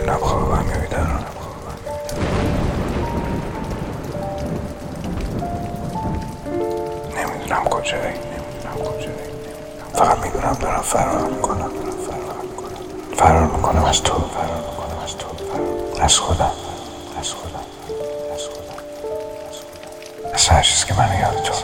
نمیدونم خوابم یا بیدارم. نمیدونم کجایی. فقط میدونم دارم فرار میکنم. فرار میکنم از تو، از خودم، از هر چیز که منو یاد تو.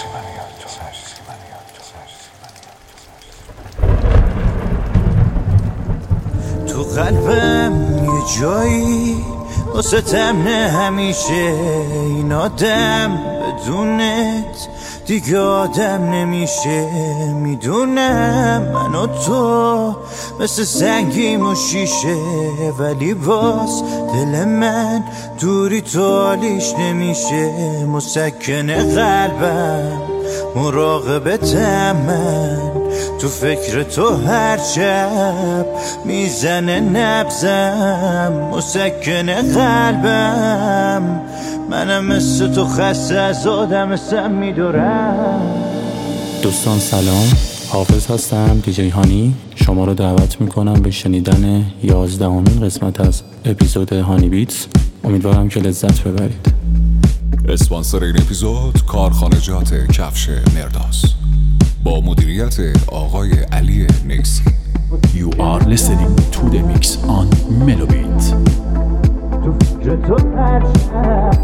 تو قلبم یه جایی واسه تمنه همیشه، این آدم بدونت دیگه آدم نمیشه. میدونم من و تو مثل سنگیم و شیشه، ولی باز دل من دوری تو حالیش نمیشه. مسکن قلبم مراقبتم من، تو فکر تو هر شب میزنه نبضم. مسکن قلبم منم مثل تو خسته از آدم سم میدارم. دوستان سلام، حافظ هستم، دیجی هانی. شما رو دعوت میکنم به شنیدن 11مین قسمت از اپیزود هانی بیتس. امیدوارم که لذت ببرید. اسپانسر این اپیزود کارخانجات کفش مرداس با مدیریت آقای علی نیسی. You are listening to the mix on Melobit. تو فکر تو هر شب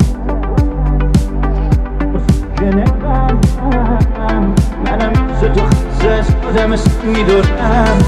مسکن قلبم منم مثل تو خسته از آدم میدارم.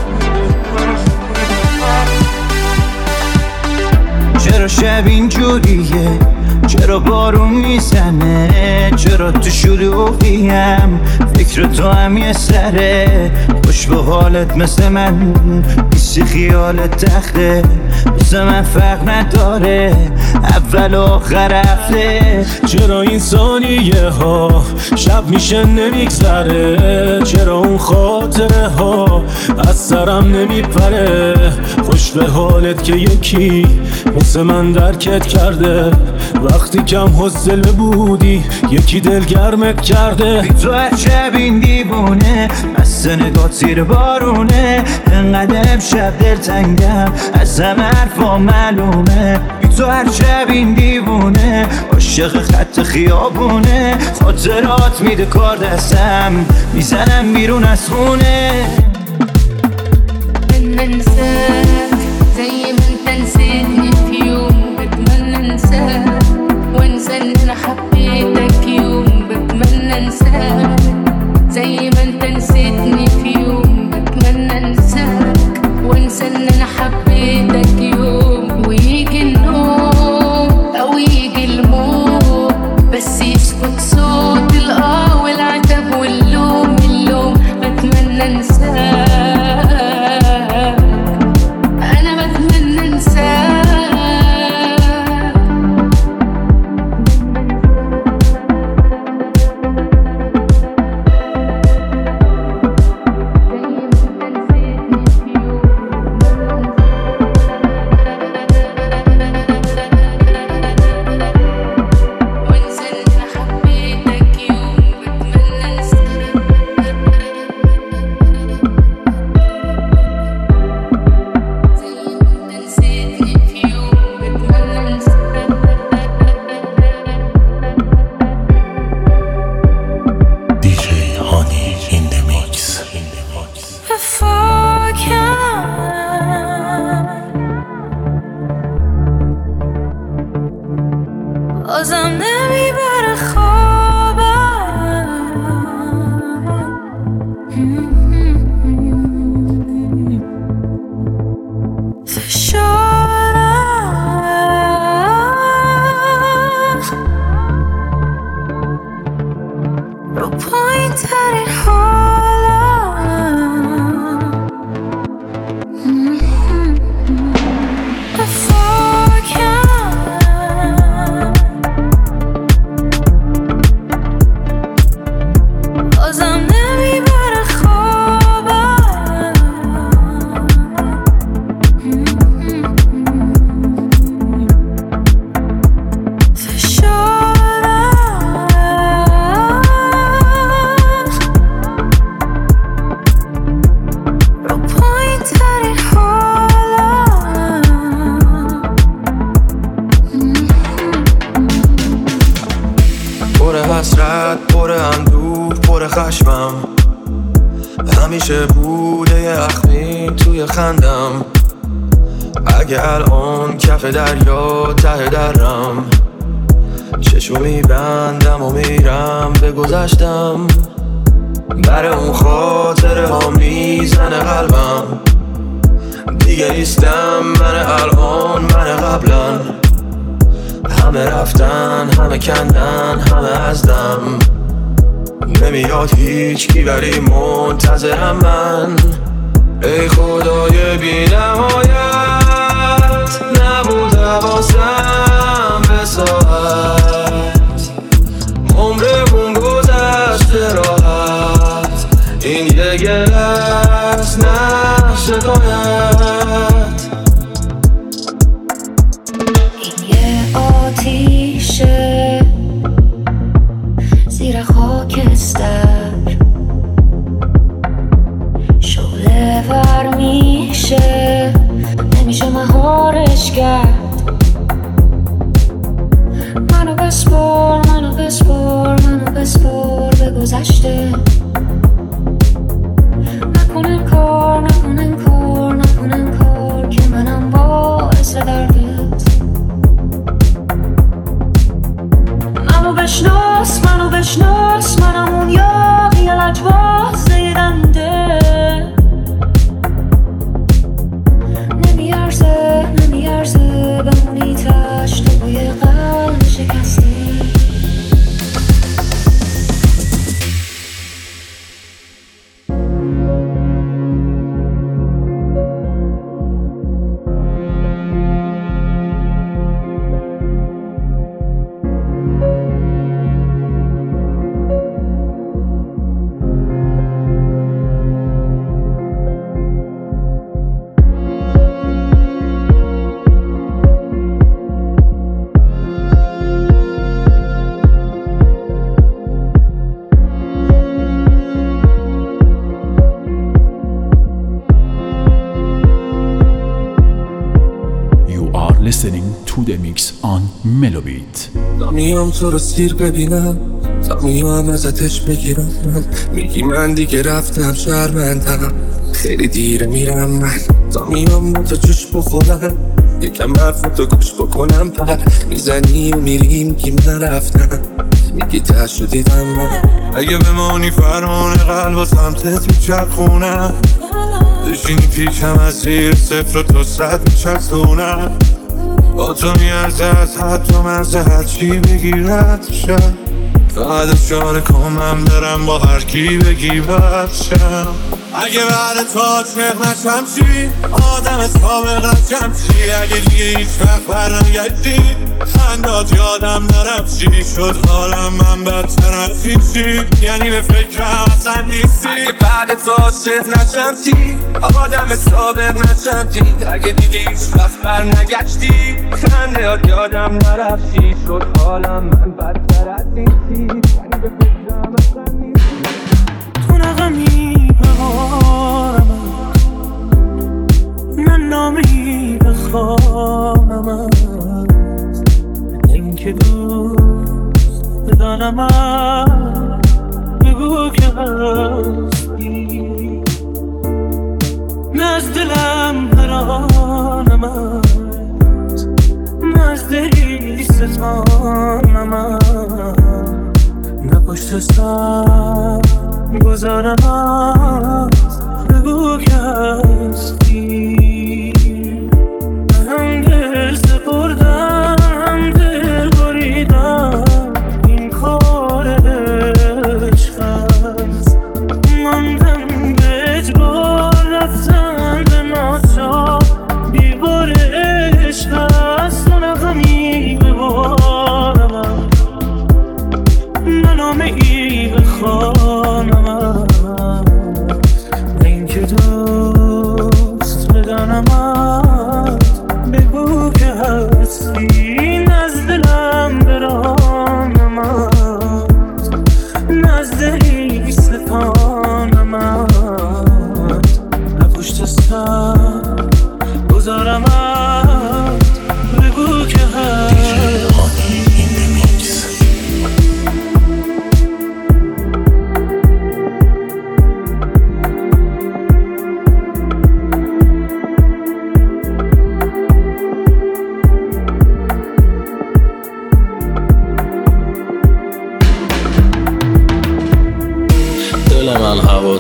چرا شب اینجوریه؟ چرا بارون میزنه؟ چرا تو شلوغیم؟ فکر تو هم یه سره. خوش به حالت مثل من بیسی خیالت تخته، مثل من فرق نداره اول و آخر هفته. چرا این ثانیه ها شب میشه نمیگذره؟ چرا اون خاطره ها از سرم نمیپره؟ خوش به حالت که یکی مثل من درکت کرده، وقتی کم حوصله بودی یکی دلگرمت کرده. بی تو هر شب این دیوونه مست نگات زیر بارونه، انقدر امشب دلتنگم از همه حرفا معلومه. بی تو هر شب این دیوونه عاشق خط خیابونه، خاطرات میده کار دستم میزنم بیرون از خونه. ننساك زي ما انت نسيتني في يوم، بتمنى انساك وانسى ان انا حبيتك يوم. بتمنى انساك زي ما انت نسيتني في يوم، بتمنى انساك وانسى ان انا حبيتك يوم. ويجي النوم او يجي الموت بس يسكت صوت الاه والعتب واللوم. بتمنى انساك، انا بتمنى انساك. همیشه بوده یه اخمین توی خندم. اگه الان کف دریا ته درم، چشمو میبندم و میرم به گذشتم. برای اون خاطره ها میزنه قلبم. دیگه نیستم من الان، من قبلا. همه رفتن، همه کندن، همه ازدم. نمیاد هیچ کی ولی منتظرم من. ای خدای بی نهایت، نبود حواسم به ساعت. عمرمون گذشته راحت، این یه گلس نه شکایت. این یه آتیشه زیر خاکستر، شعله ور میشه نمیشه مهارش کرد. منو بسپار، منو بسپار، منو بسپار به گذشته. نکنن کار، نکنن کار، نکنن کار که منم باعث دردت. منو بشناس، منو بشناس، منم اون یاقی لجباز زیدنده. نمیارزه، نمیارزه بمونی تشت تو بوی قلب شکسته. Listening to the mix on Melobit. تا میام تو رو سیر ببینم، تا میام ازتش بگیرم. میگی من دیگه رفتم شرمندم، خیلی دیره میرم من. تا میام تو جوش بخورم، یکم حرفتو گوش بکنم. پر میزنی و میری میگی من رفتم، میگی تشو دیدم من. اگه بمانی فرمان قلب و سمتت میچرخونم، بشینی پیشم از زیر صفر و تو صد میچرخونم. با تو میارزه از حد و مرزه هرچی بگی رد شم. فقط اشاره کن من برم با هر کی بگی بد شم. اگه بعد تو عاشق نشم چی؟ آدم سابقم کم چی؟ اگه دیگه هیچ وقت برنگشتی خندات یادم نرم چی شد حالم من بدتر از هیچی؟ یعنی به فکرم اصلا نیستی. اگه بعد تو عاشق نشم چی؟ آدم سابق نشم چی؟ اگه دیگه هیچ وقت برنگشتی خندات یادم نرم چی شد حالم من بدتر از هیچی؟ یعنی به فکرم اصلا نیستی. تو نغمی ببارم، من نامی بخوانم، این که دوست بدانم بگو که هستی. نز دلم پرانم، نز دلی ستانم، نه پشت سر گذارم بگو که هستی. هم دل سپردم، دل بریدم، این کار عشق است. ماندم به اجبار رفتن به ناچار، بیوار عشق است. و نغمی ببارم، ننامه ای بخوانم، این که دوست بدانمت بگو که هستی. نز دلم برانمت، نز دلی ستانمت، نه پشت سر گذارمت بگو که هستی.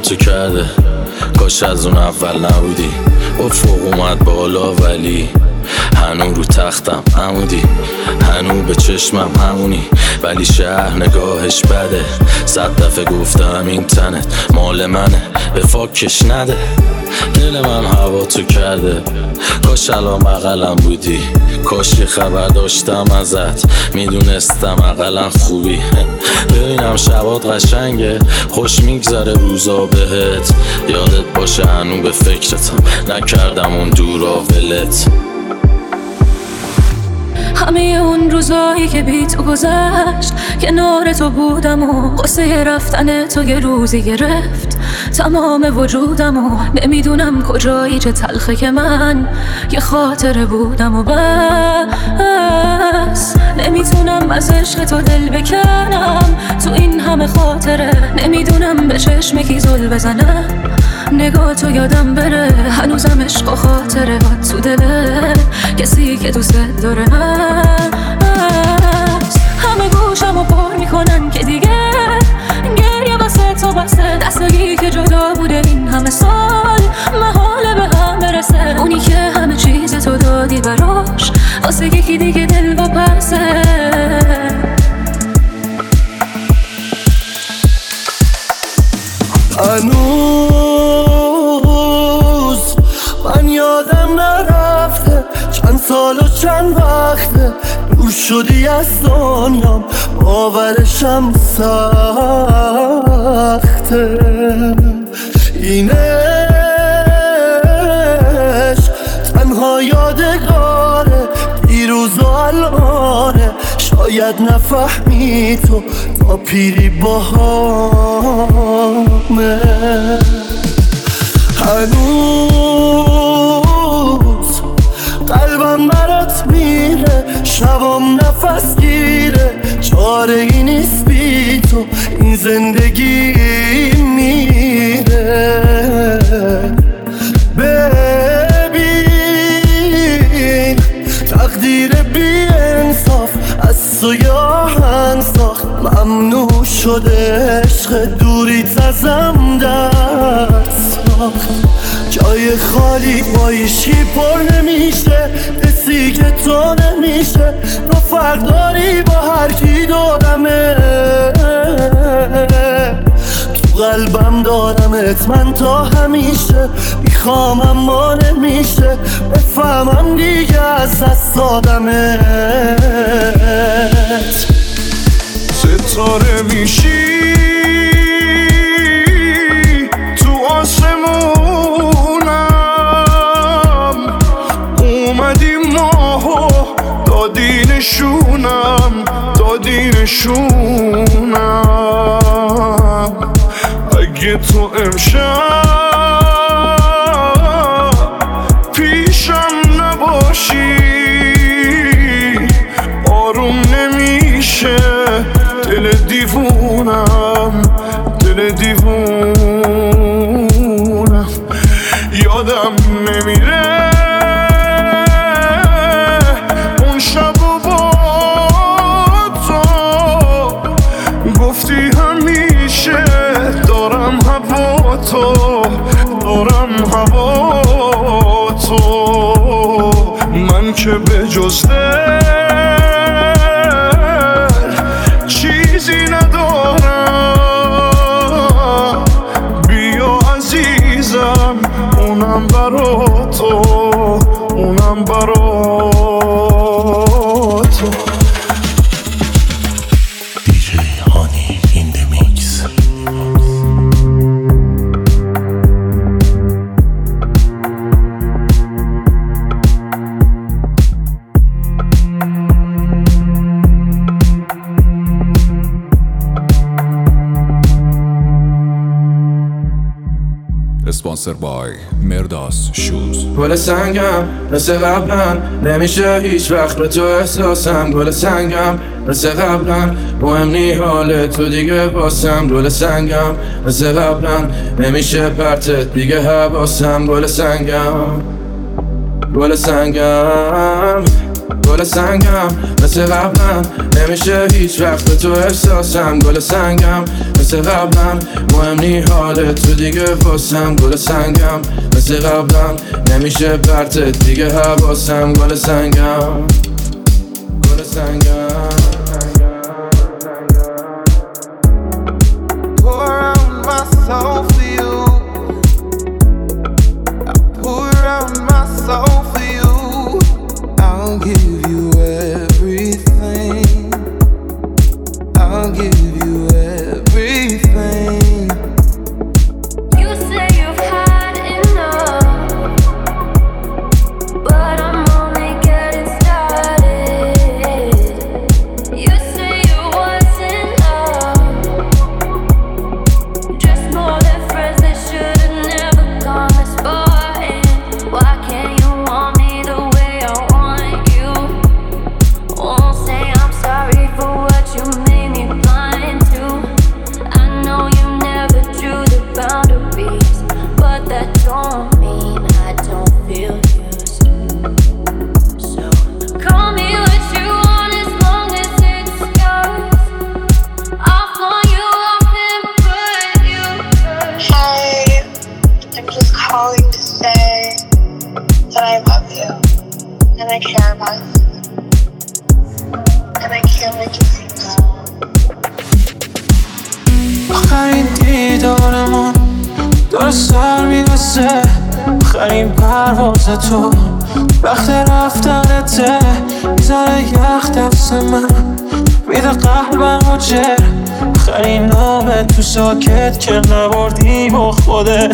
تو کرده، کاش از اون اول نبودی. افق اومد بالا ولی هنو رو تختم عمودی، هنو به چشمم همونی، ولی شهر نگاهش بده. 100 دفعه گفتم این تنت مال منه، به فاکش نده. دل من هوا تو کرده، کاش الان بغلم بودی. کاش یه خبر داشتم ازت، میدونستم اقلا خوبی. ببینم شبات قشنگه، خوش میگذره روزا بهت. یادت باشه هنو به فکرتم، نکردم اون دورا ولت. همه اون روزایی که بی تو گذشت، کنار تو بودم و قصه رفتن تو یه روزی گرفت تمام وجودم و نمیدونم کجایی چه تلخه که من یه خاطره بودم و بس. نمیتونم از عشق تو دل بکنم تو این همه خاطره، نمیدونم به چشم کی زل بزنم نگاه تو یادم بره. هنوزم عشق و خاطره ها تو دله کسی که دوست داره هست. همه گوشمو پر میکنن که دیگه گریه واسه تو بسته. دستگی که جدا بوده این همه سال محاله به هم برسه. اونی که همه چیز تو دادی براش واسه یکی دیگه دل واپسه. هنوز من یادم نرفته چند سال و چند وقته دور شدی از دنیام، باورشم سخته. این عشق تنها یادگاره دیروز و الانه، شاید نفهمی تو تا پیری باهامه. هنوز قلبم برات میره، شبام نفس گیره، چاره ای نیست بی تو این زندگی میره. ببین تقدیر بی انصاف از تو یاهن ساخت، ممنوع شده عشق دوریت ازم دست ساخت. جای خالی با هیچکی پر نمیشه، کسی که تو نمیشه. تو فرق داری با هر کی دارمه، تو قلبم دارمت من تا همیشه. میخوام اما نمیشه بفهمم دیگه از دست دادمت. ستاره میشی تو آسمونم، اومدی ماهو دادی نشونم. اگه تو امشب پیشم نباشی آروم نمیشه دل دیوونم. یادم نمیره اون شب و با تو گفتی همیشه دارم هوا تو. من که به جز دل چیزی ندارم، بیا عزیزم اونم برا تو. DJ Hani in the mix. اسپانسر بای مرداس شوز. گل سنگم مثل قبلا نمیشه هیچ وقت به تو احساسم. گل سنگم مثل قبلا مهم نی حال تو دیگه باسم. گل سنگم مثل قبلا نمیشه پرتت دیگه حواسم. گل سنگم گل سنگم مثل قبلم نمیشه هیچ وقت به تو احساسم گل سنگم مثل قبلم مهم نی حالت تو دیگه واسم گل سنگم مثل قبلم نمیشه پرتت دیگه حواسم گل سنگم گل سنگم Pour out my soul for you. I pour out my soul for you. I'll give you everything. I'll give you everything. You say you've had enough, but I'm only getting started. You say you wasn't love, just more than friends that should've never gone this far. And why can't you want me the way I want you? Won't say I'm sorry for what you made me blind to. I know you never drew the boundaries, but that don't mean I don't feel used. So call me what you want as long as it's yours. I'll phone you up and put you first. Hi, I'm just calling to say that I love you and I care about you and I can't make you feel so. آخرین دیدارمون داره سر میوسه آخرین پرواز تو وقت رفتنته میزنه یخ دست من میده قلبم و جر آخرین نامه تو ساکت که نبردی با خودت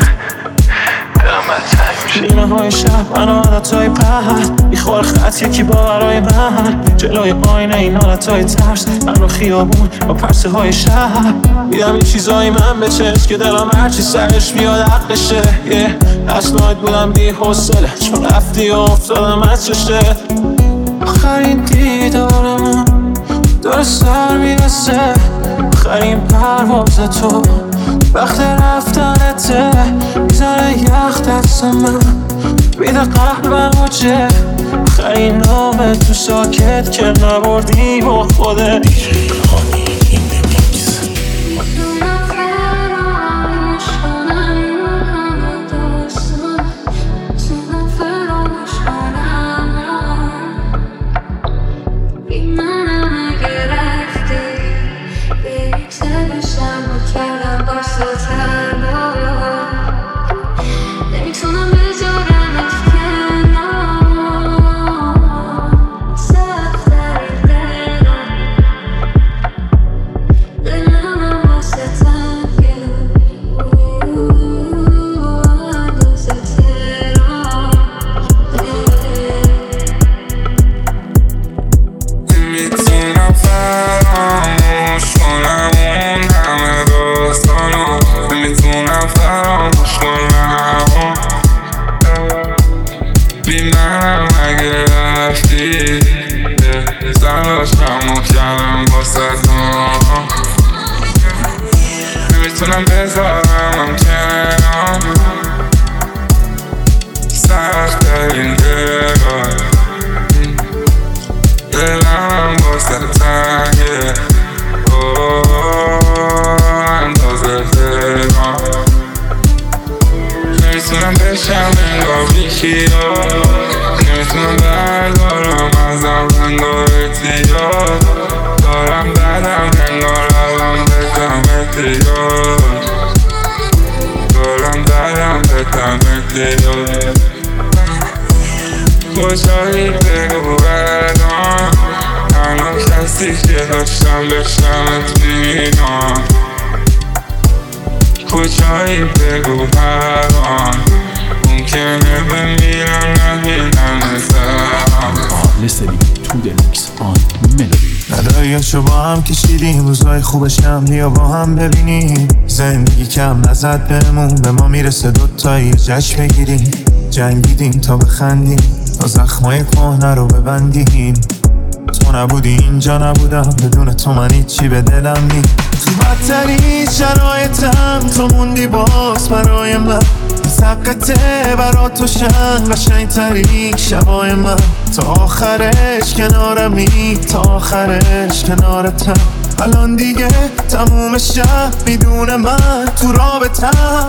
نیمه های شب من عادت های پهد میخوار خط یکی باورای من جلوی آینه این حالت های ترس من رو خیابون با پرسه های شهر میدم این چیزای من به چشم که دلم هرچی سرش بیاد عقلشه اسناید بودم بی حوصله چون رفتی و افتادم از چشت آخرین دیدارمون داره سر میرسه آخرین پرواز تو وقت رفتنته میزنه یخ دست من میده قلبم و جه آخرین نامه تو ساکت که نبردی با خودت نمیتونم بذارم کنار سخت این دلار دلم واسه تنگه اندازه دلم نمیتونم بشم انگار بیخیال نمیتونم بردارم ازم انگار اتیار دارم بدم انگار الان بزم اتیار دارم بدم بزم اتیار کجایی بگو بردم تنها کسی که داشتم بشمت بینم کجایی بگو بردم ممکنه بمیرم نبینم ازم Listening to the mix on Melody. نداییاشو با هم کشیدیم روزای خوبش هم بیا با هم ببینیم زندگی کم نزد بهمون به ما میرسه دوتایی جشن بگیریم جنگیدیم تا بخندیم تا زخمای کهنه رو ببندیم تو نبودی اینجا نبودم بدون تو من هیچی به دلم نی تو بدترین شرایطم تو موندی باز برای من سقته برا تو شن قشنگ ترین شبای من تا آخرش کنارمی تا آخرش کنارتم الان دیگه تموم شب بدون من تو رابطم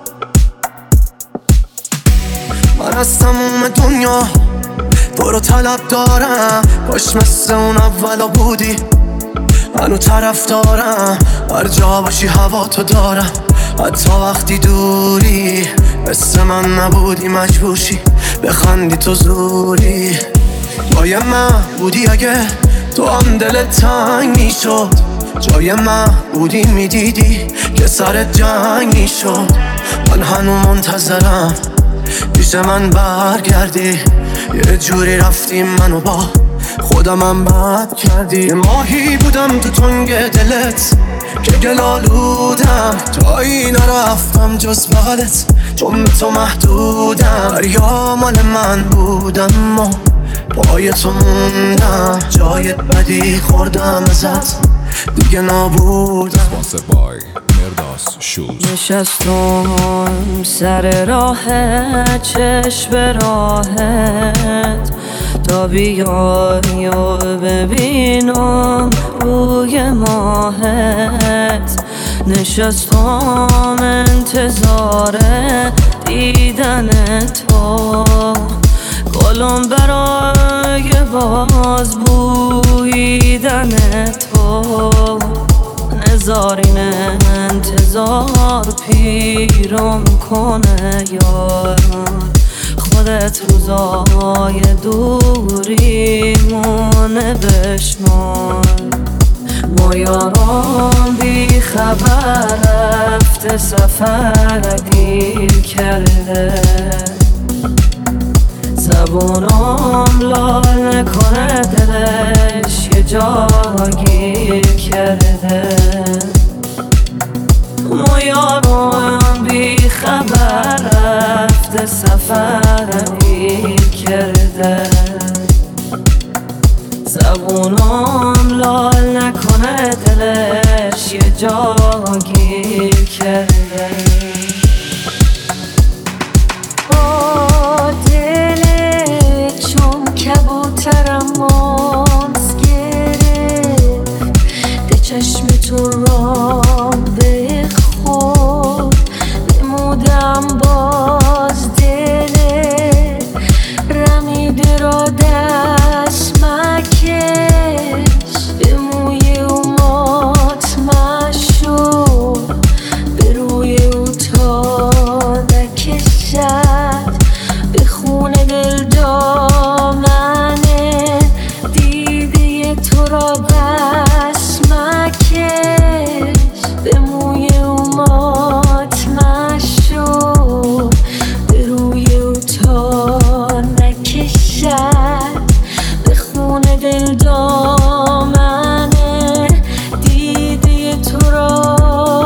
من از تموم دنیا برو طلب دارم باش مثل اون اولا بودی منو طرف دارم هر جا باشی هوا تو دارم حتی وقتی دوری مثل من نبودی مجبورشی بخندی تو زوری جای من بودی اگه تو هم دلت تنگ میشد جای من بودی میدیدی که سرت جنگ میشد من هنو منتظرم پیش من برگردی یه جوری رفتیم منو با خودمم بد کردی ماهی بودم تو تنگ دلت که گلالودم جایی نرفتم جز بغلت چون به تو محدودم دریا مال من بودم ما پای تو موندم جای بدی خوردم ازت دیگه نابودم. Sponsored by Merdas Shoes. نشستم سر راهت چشم به راهت تا بیای و ببینم روی ماهت نشستم انتظار دیدن تو گلم برای باز بویدن تو نزارین انتظار پیرم کنه یار خودت روزای دوریمونه بشمار ما یاران بی خبر رفته سفر دیر کرده زبونم لال نکنه دلش یه جا گیر کرده ما یارم بی خبر رفته سفر دیر کرده زبونم لال نکنه دلش یه جا گیر کرده کبوترم مانس گرفت ده چشم تو رام به خود بمودم باز دله رمیده را دست مکش به موی او مطمع شو به روی او تا نکشد به خون دل دامنه دیده تو را بس مکش به موی او مطمع شو به روی او تا نکشد به خون دل دامنه دیده تو را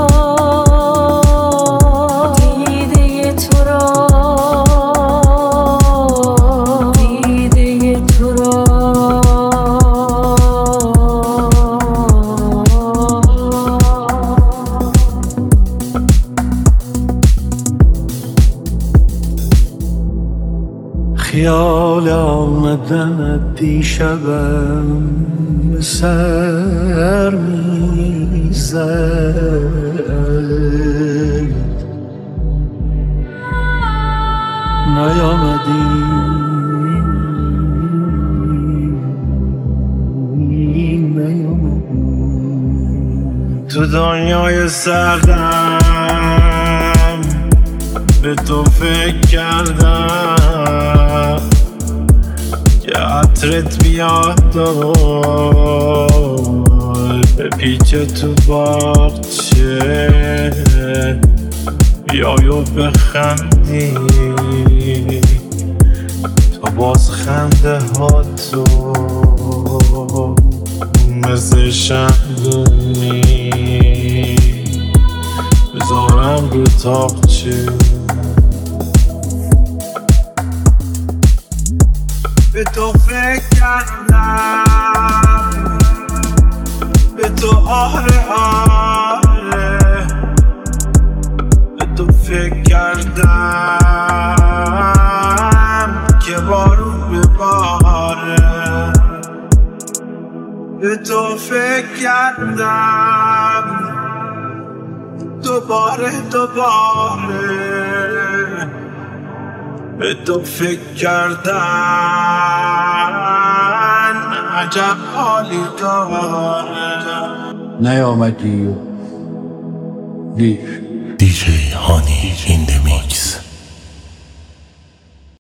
خیال آمدنت دیشبم به سر میزد نیامدی تو دنیای سردم به تو فکر کردم که عطرت بیاد به پیچ تو باغچه بیای و بخندی تا باز خنده ها تو مثل شمدونی بذارم رو تاقچه به تو فکر کردم به تو آره به تو فکر فکر کردم که بارون بباره، به تو فکر کردم دوباره به تو فکر کردن عجب حالی داره. نیامدی و دیر. DJ Honey in the mix.